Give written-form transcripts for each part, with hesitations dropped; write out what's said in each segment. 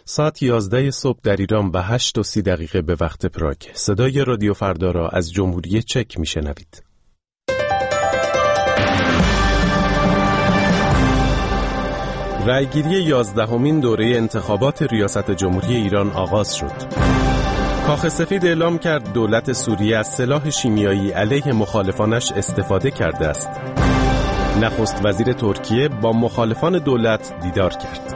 ساعت 11 صبح در ایران و 8:30 به وقت پراگ. صدای رادیو فردا را از جمهوری چک میشنوید. رأیگیری 11مین دوره انتخابات ریاست جمهوری ایران آغاز شد. کاخ سفید اعلام کرد دولت سوریه از سلاح شیمیایی علیه مخالفانش استفاده کرده است. نخست وزیر ترکیه با مخالفان دولت دیدار کرد.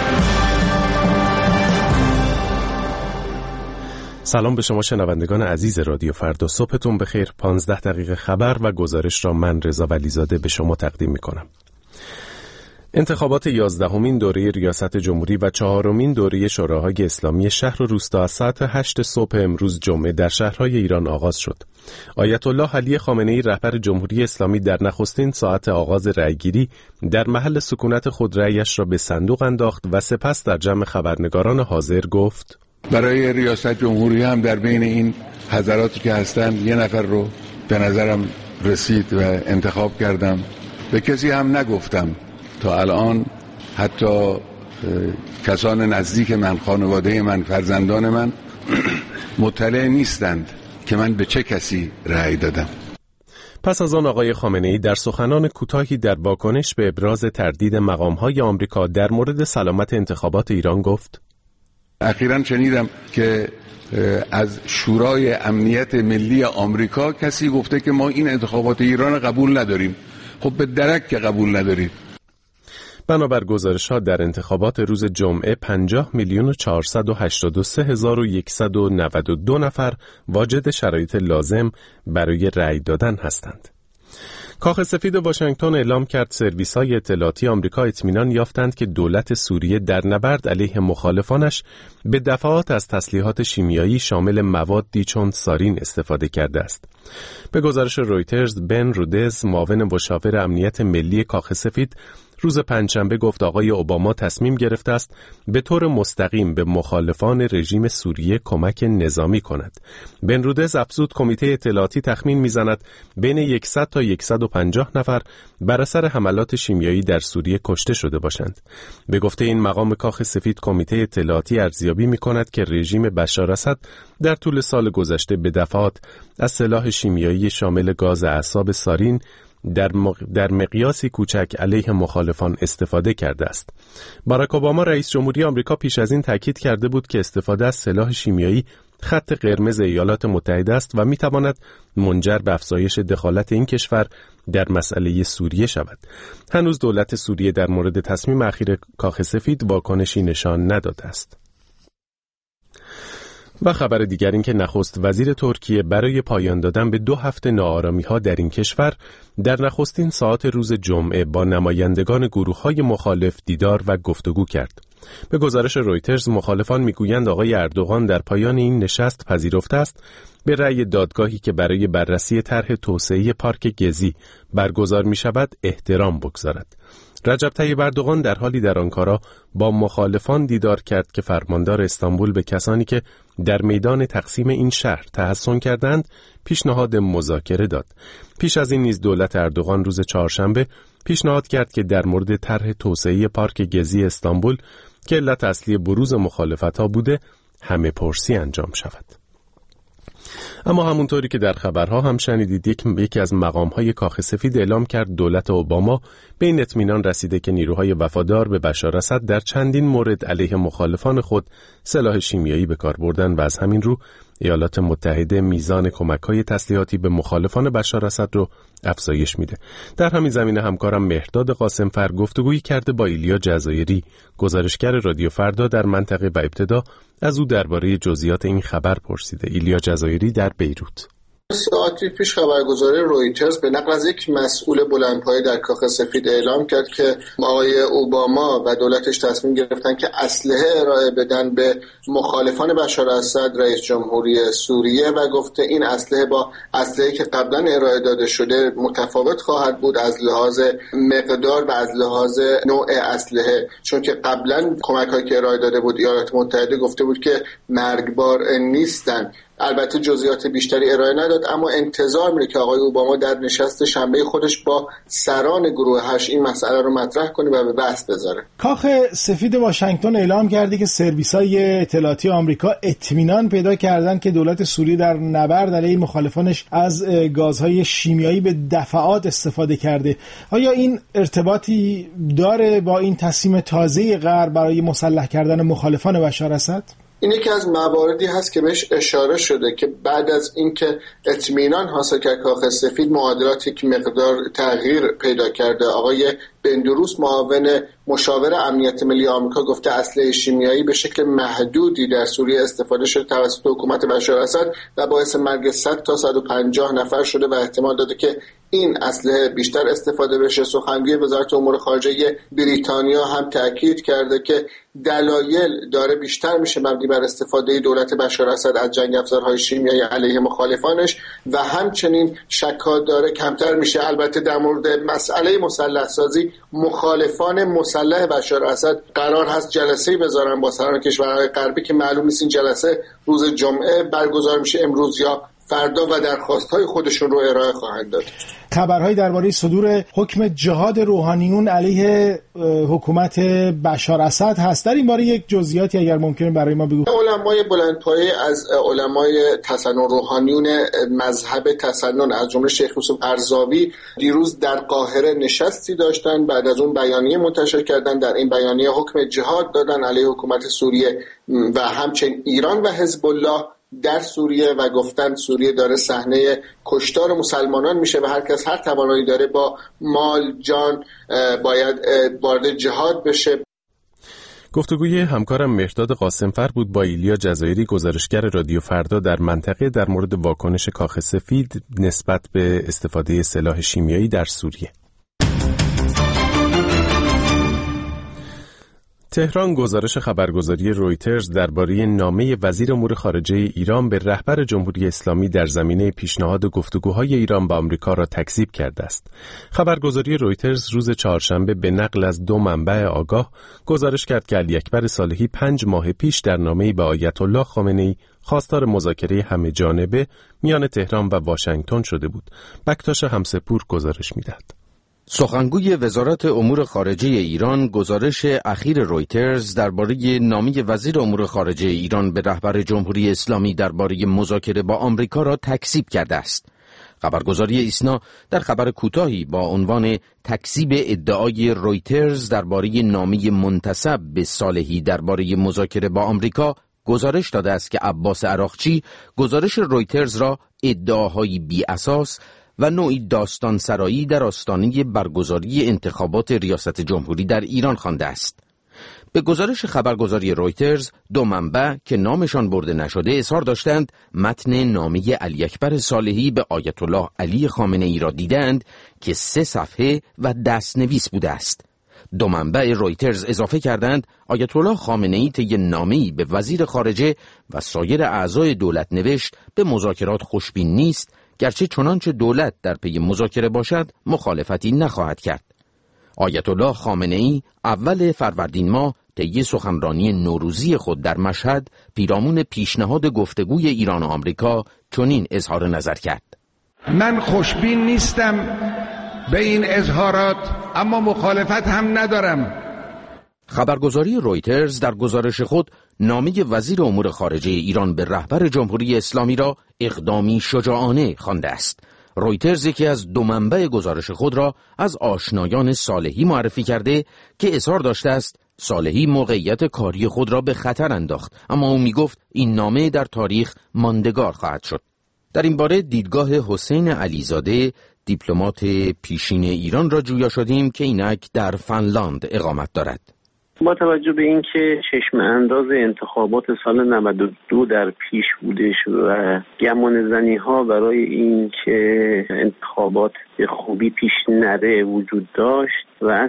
سلام به شما شنوندگان عزیز رادیو فردا، صبحتون بخیر. 15 دقیقه خبر و گزارش را من رضا ولیزاده به شما تقدیم می‌کنم. انتخابات 11مین دوره ریاست جمهوری و 4مین دوره شوراهای اسلامی شهر و روستا از ساعت 8 صبح امروز جمعه در شهرهای ایران آغاز شد. آیت الله علی خامنه‌ای رهبر جمهوری اسلامی در نخستین ساعت آغاز رأیگیری در محل سکونت خود رأیش را به صندوق انداخت و سپس در جمع خبرنگاران حاضر گفت: برای ریاست جمهوری هم در بین این حضراتی که هستند یه نفر رو به نظرم رسید و انتخاب کردم. به کسی هم نگفتم تا الان، حتی کسان نزدیک من، خانواده من، فرزندان من مطلع نیستند که من به چه کسی رأی دادم. پس از آن آقای خامنه‌ای در سخنان کوتاهی در واکنش به ابراز تردید مقام‌های آمریکا در مورد سلامت انتخابات ایران گفت: اخیراً شنیدم که از شورای امنیت ملی آمریکا کسی گفته که ما این انتخابات ایران قبول نداریم. خب به درک که قبول نداریم. بنابر گزارش‌ها در انتخابات روز جمعه 50,483,192 نفر واجد شرایط لازم برای رأی دادن هستند. کاخ سفید واشنگتن اعلام کرد سرویس‌های اطلاعاتی آمریکا اطمینان یافتند که دولت سوریه در نبرد علیه مخالفانش به دفعات از تسلیحات شیمیایی شامل موادی چون سارین استفاده کرده است. به گزارش رویترز، بن رودز، معاون مشاور امنیت ملی کاخ سفید، روز پنجشنبه گفت آقای اوباما تصمیم گرفته است به طور مستقیم به مخالفان رژیم سوریه کمک نظامی کند. بن رودز افزود کمیته اطلاعاتی تخمین می‌زند بین 100 تا 150 نفر بر اثر حملات شیمیایی در سوریه کشته شده باشند. به گفته این مقام کاخ سفید، کمیته اطلاعاتی ارزیابی می‌کند که رژیم بشار اسد در طول سال گذشته به دفعات از سلاح شیمیایی شامل گاز اعصاب سارین در مقیاسی کوچک علیه مخالفان استفاده کرده است. باراک اوباما رئیس جمهوری آمریکا پیش از این تاکید کرده بود که استفاده از سلاح شیمیایی خط قرمز ایالات متحده است و میتواند منجر به افزایش دخالت این کشور در مسئله سوریه شود. هنوز دولت سوریه در مورد تصمیم اخیر کاخ سفید واکنشی نشان نداده است. و خبر دیگر این که نخست وزیر ترکیه برای پایان دادن به 2 هفته ناآرامی‌ها در این کشور در نخستین ساعات روز جمعه با نمایندگان گروه‌های مخالف دیدار و گفتگو کرد. به گزارش رویترز، مخالفان میگویند آقای اردوغان در پایان این نشست پذیرفته است به رأی دادگاهی که برای بررسی طرح توسعه پارک گزی برگزار می‌شود احترام بگذارد. رجب طیب اردوغان در حالی در آنکارا با مخالفان دیدار کرد که فرماندار استانبول به کسانی که در میدان تقسیم این شهر تحصن کردند پیشنهاد مذاکره داد. پیش از این نیز دولت اردوغان روز چهارشنبه پیشنهاد کرد که در مورد طرح توسعه پارک گزی استانبول که علت اصلی بروز مخالفت‌ها بوده همه پرسی انجام شود. اما همونطوری که در خبرها هم شنیدید، یکی از مقام‌های کاخ سفید اعلام کرد دولت اوباما به این اطمینان رسیده که نیروهای وفادار به بشار اسد در چندین مورد علیه مخالفان خود سلاح شیمیایی به کار بردن و از همین رو ایالات متحده میزان کمک‌های تسلیحاتی به مخالفان بشار اسد رو افزایش میده. در همین زمینه همکارم مهرداد قاسمفر گفتگویی کرده با ایلیا جزایری، گزارشگر رادیو فردا در منطقه و ابتدا از او درباره جزئیات این خبر پرسیده. ایلیا جزایری در بیروت. ساعتی پیش خبرگزاری رویترز به نقل از یک مسئول بلندپایه در کاخ سفید اعلام کرد که آقای اوباما و دولتش تصمیم گرفتن که اسلحه ارائه بدن به مخالفان بشار اسد رئیس جمهوری سوریه و گفته این اسلحه با اسلحه‌ای که قبلا ارائه داده شده متفاوت خواهد بود از لحاظ مقدار و از لحاظ نوع اسلحه، چون که قبلا کمک‌هایی که ارائه داده بود ایالات متحده گفته بود که مرگبار نیستن. البته جزئیات بیشتری ارائه نداد، اما انتظار میره که آقای اوباما در نشست شنبه خودش با سران گروه 8 این مسئله رو مطرح کنه و به بحث بذاره. کاخ سفید واشنگتن اعلام کرده که سرویس‌های اطلاعاتی آمریکا اطمینان پیدا کردن که دولت سوریه در نبرد علیه مخالفانش از گازهای شیمیایی به دفعات استفاده کرده. آیا این ارتباطی داره با این تصمیم تازه غرب برای مسلح کردن مخالفان بشار اسد؟ این یکی از مواردی هست که بهش اشاره شده که بعد از اینکه اطمینان حاصل کرد کاخ سفید، معادلات یک مقدار تغییر پیدا کرده. آقای بندروس معاون مشاور امنیت ملی آمریکا گفته اسلحه شیمیایی به شکل محدودی در سوریه استفاده شده توسط حکومت بشار اسد و باعث مرگ 100 تا 150 نفر شده و احتمال داده که این اسلحه بیشتر استفاده بشه. سخنگوی وزارت امور خارجه بریتانیا هم تاکید کرده که دلایل داره بیشتر میشه مبنی بر استفاده دولت بشار اسد از جنگ افزارهای شیمیایی علیه مخالفانش و همچنین شک‌ها داره کمتر میشه. البته در مورد مسئله مسلح سازی مخالفان مسلح بشار اسد قرار هست جلسه‌ای بذارن با سران کشورهای غربی که معلوم نیست این جلسه روز جمعه برگزار میشه، امروز یا فردا، و درخواست‌های خودشون رو ارائه خواهند داد. خبرهای درباره صدور حکم جهاد روحانیون علیه حکومت بشار اسد هست. در این باره یک جزئیاتی اگر ممکنه برای ما بگو. علمای بلندپایه از علمای تسنن روحانیون مذهب تسنن از جمله شیخ یوسف قرضاوی دیروز در قاهره نشستی داشتن، بعد از اون بیانیه منتشر کردن. در این بیانیه حکم جهاد دادن علیه حکومت سوریه و همچنین ایران و حزب الله در سوریه و گفتن سوریه داره صحنه کشتار مسلمانان میشه و هر کس هر توانایی داره با مال جان باید وارد جهاد بشه. گفتگوی همکارم مهرداد قاسمفر بود با ایلیا جزایری، گزارشگر رادیو فردا در منطقه، در مورد واکنش کاخ سفید نسبت به استفاده سلاح شیمیایی در سوریه. تهران گزارش خبرگزاری رویترز درباره نامه وزیر امور خارجه ایران به رهبر جمهوری اسلامی در زمینه پیشنهاد گفتگوهای ایران با آمریکا را تکذیب کرده است. خبرگزاری رویترز روز چهارشنبه به نقل از 2 منبع آگاه گزارش کرد که علی اکبر صالحی 5 ماه پیش در نامه‌ای به آیت الله خامنه‌ای خواستار مذاکره همه جانبه میان تهران و واشنگتن شده بود. بکتاش همسپور گزارش می‌دهد. سخنگوی وزارت امور خارجه ایران گزارش اخیر رویترز درباره نامه وزیر امور خارجه ایران به رهبر جمهوری اسلامی درباره مذاکره با آمریکا را تکذیب کرده است. خبرگزاری ایسنا در خبر کوتاهی با عنوان تکذیب ادعای رویترز درباره نامه منتسب به صالحی درباره مذاکره با آمریکا گزارش داده است که عباس عراقچی گزارش رویترز را ادعاهای بی اساس و نوعی داستان سرایی در آستانه برگزاری انتخابات ریاست جمهوری در ایران خوانده است. به گزارش خبرگزاری رویترز 2 منبع که نامشان برده نشده اظهار داشتند متن نامه علی اکبر صالحی به آیت الله علی خامنه‌ای را دیدند که 3 صفحه و دستنویس بوده است. 2 منبع رویترز اضافه کردند آیت الله خامنه‌ای طی نامه‌ای به وزیر خارجه و سایر اعضای دولت نوشت به مذاکرات خوشبین نیست، گرچه چنانچه دولت در پی مذاکره باشد مخالفتی نخواهد کرد. آیت الله خامنه‌ای اول فروردین ماه طی سخنرانی نوروزی خود در مشهد پیرامون پیشنهاد گفتگوی ایران و آمریکا چنین اظهار نظر کرد: من خوشبین نیستم به این اظهارات، اما مخالفت هم ندارم. خبرگزاری رویترز در گزارش خود نامه وزیر امور خارجه ایران به رهبر جمهوری اسلامی را اقدامی شجاعانه خوانده است. رویترز یکی از 2 منبع گزارش خود را از آشنایان صالحی معرفی کرده که اظهار داشته است صالحی موقعیت کاری خود را به خطر انداخت، اما او میگفت این نامه در تاریخ ماندگار خواهد شد. در این باره دیدگاه حسین علیزاده، دیپلمات پیشین ایران را جویا شدیم که اینک در فنلاند اقامت دارد. با توجه به اینکه چشم انداز انتخابات سال 92 در پیش بودش و گمان زنی ها برای اینکه انتخابات به خوبی پیش نره وجود داشت و از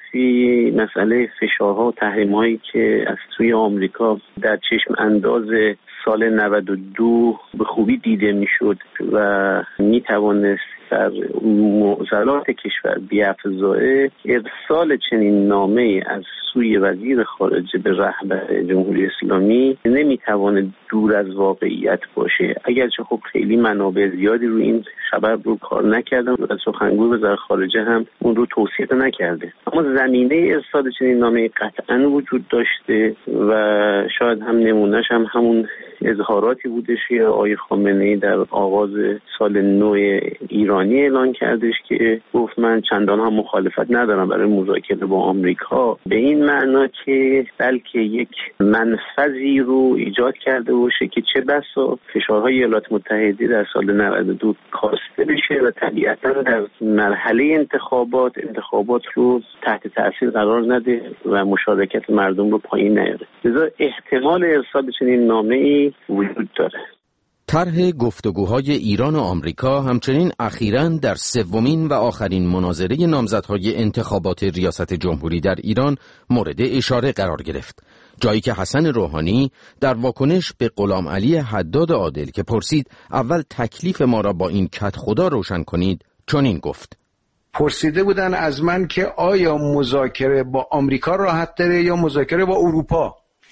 طرفی مسئله فشارها و تحریم‌هایی که از سوی آمریکا در چشم انداز سال 92 به خوبی دیده میشد و میتوانست در معضلات کشور بی‌افزایش ارسال چنین نامه‌ای از سوی وزیر خارجه به رهبر جمهوری اسلامی نمیتوانه دور از واقعیت باشه. اگرچه خب خیلی منابع زیادی رو این خبر رو کار نکردن و سخنگوی وزارت خارجه هم اون رو توصیف نکرده، اما زمینه ارسال چنین نامه‌ای قطعاً وجود داشته و شاید هم نمونهش هم همون اظهاراتی بودش که آقای خامنه‌ای در آغاز سال نو ایرانی اعلان کردش که گفت من چندان هم مخالفت ندارم برای مذاکره با آمریکا، به این معنا که بلکه یک منفذی رو ایجاد کرده باشه که چه بسا فشارهای ایالات متحده در سال 92 کاسته بشه و طبیعتاً در مرحله انتخابات رو تحت تاثیر قرار نده و مشارکت مردم رو پایین نیاره. لذا احتمال ارسال چنین نامه‌ای وجود داره. طرح گفتگوهای ایران و آمریکا همچنین اخیراً در سومین و آخرین مناظره نامزدهای انتخابات ریاست جمهوری در ایران مورد اشاره قرار گرفت، جایی که حسن روحانی در واکنش به غلام علی حداد عادل که پرسید اول تکلیف ما را با این کدخدا روشن کنید چنین گفت: پرسیده بودن از من که آیا مذاکره با آمریکا راحت تره یا مذاکره با اروپا؟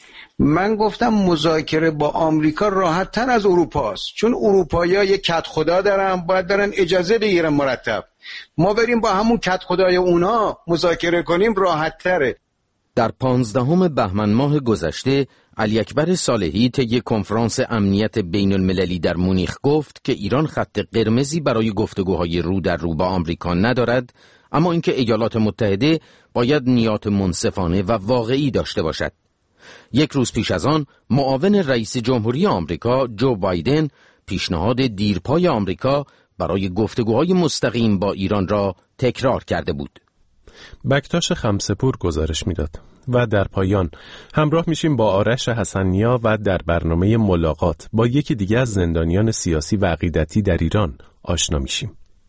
من گفتم مذاکره با آمریکا راحت تر از اروپاست، چون اروپایی‌ها یک کدخدا دارن، باید برن اجازه بگیرن مرتب. ما بریم با همون کدخدای اونا مذاکره کنیم راحت تره. در 15 بهمن ماه گذشته علی اکبر صالحی طی کنفرانس امنیت بین المللی در مونیخ گفت که ایران خط قرمزی برای گفتگوهای رو در رو با آمریکا ندارد، اما اینکه ایالات متحده باید نیات منصفانه و واقعی داشته باشد. یک روز پیش از آن معاون رئیس جمهوری آمریکا جو بایدن پیشنهاد دیرپای آمریکا برای گفتگوهای مستقیم با ایران را تکرار کرده بود. بکتاش خمسه‌پور گزارش میداد و در پایان همراه میشیم با آرش حسن‌نیا و در برنامه ملاقات با یکی دیگه از زندانیان سیاسی و عقیدتی در ایران آشنا میشیم.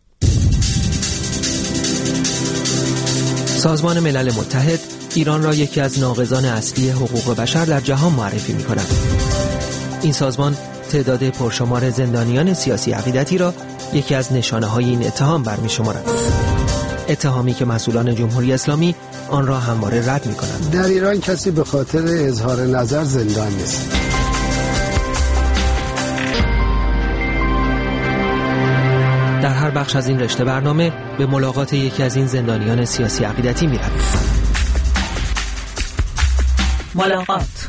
سازمان ملل متحد ایران را یکی از ناقضان اصلی حقوق بشر در جهان معرفی می‌کند. این سازمان تعداد پرشمار زندانیان سیاسی عقیدتی را یکی از نشانه‌های این اتهام برمی‌شمارد. اتهامی که مسئولان جمهوری اسلامی آن را همواره رد می‌کنند. در ایران کسی به خاطر اظهار نظر زندان نیست. در هر بخش از این رشته برنامه به ملاقات یکی از این زندانیان سیاسی عقیدتی می‌رویم. ملاقات.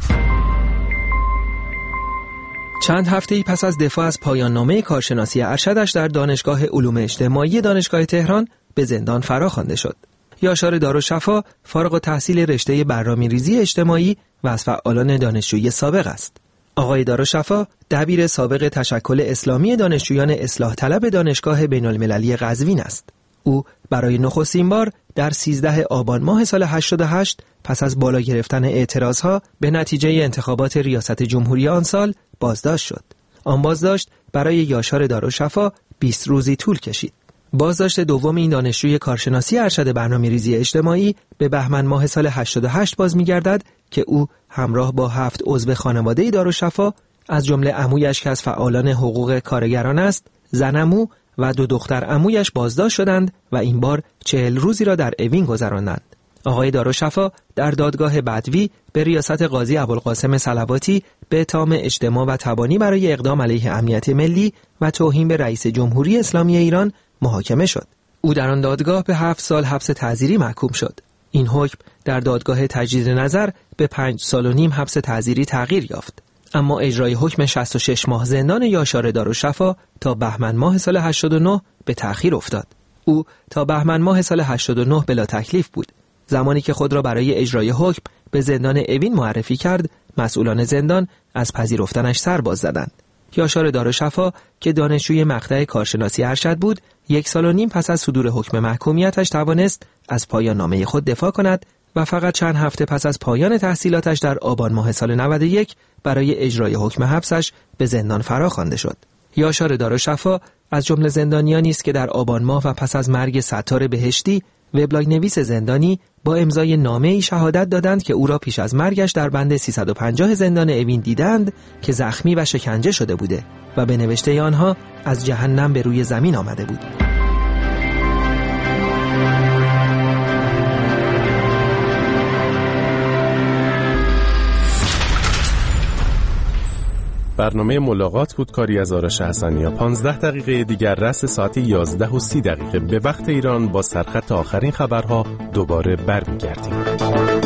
چند هفته‌ای پس از دفاع از پایان نامه کارشناسی ارشدش در دانشگاه علوم اجتماعی دانشگاه تهران به زندان فراخوانده شد. یاشار دارالشفا فارغ التحصیل رشته برنامه‌ریزی اجتماعی و از فعالان دانشجویی سابق است. آقای دارالشفا دبیر سابق تشکل اسلامی دانشجویان اصلاح طلب دانشگاه بین‌المللی قزوین است. او برای نخستین بار در 13 آبان ماه سال 88 پس از بالا گرفتن اعتراضها به نتیجه انتخابات ریاست جمهوری آن سال بازداشت شد. آن بازداشت برای یاشار دارالشفا 20 روزی طول کشید. بازداشت دوم این دانشجوی کارشناسی ارشد برنامه‌ریزی اجتماعی به بهمن ماه سال 88 باز می‌گردد که او همراه با 7 عضو خانواده دارالشفا از جمله عمویش که از فعالان حقوق کارگران است، زن عمو و 2 دختر عمویش بازداشت شدند و این بار 40 روزی را در اوین گذراندند. آقای دارالشفا در دادگاه بدوی به ریاست قاضی ابوالقاسم صلواتی به اتهام اجتماع و تبانی برای اقدام علیه امنیت ملی و توهین به رئیس جمهوری اسلامی ایران محاکمه شد. او در آن دادگاه به 7 سال حبس تعزیری محکوم شد. این حکم در دادگاه تجدید نظر به 5 سال و نیم حبس تعزیری تغییر یافت. اما اجرای حکم 66 ماه زندان یاشار دارالشفا تا بهمن ماه سال 89 به تأخیر افتاد. او تا بهمن ماه سال 89 بلا تکلیف بود. زمانی که خود را برای اجرای حکم به زندان اوین معرفی کرد، مسئولان زندان از پذیرفتنش سر باز زدند. یاشار دارالشفا که دانشجوی مقطع کارشناسی ارشد بود، 1 سال و نیم پس از صدور حکم محکومیتش توانست از پایان نامه خود دفاع کند و فقط چند هفته پس از پایان تحصیلاتش در آبان ماه سال 91 برای اجرای حکم حبسش به زندان فراخوانده شد. یاشار دارالشفا از جمله زندانیانی است که در آبان ماه و پس از مرگ ستار بهشتی وبلاگ نویس زندانی با امضای نامه‌ای شهادت دادند که او را پیش از مرگش در بند 350 زندان اوین دیدند که زخمی و شکنجه شده بوده و به نوشته آنها از جهنم به روی زمین آمده بود. برنامه ملاقات بود کاری از آرش حسنی. 15 دقیقه دیگر رس ساعت 11:30 به وقت ایران با سرخط آخرین خبرها دوباره برمیگردیم.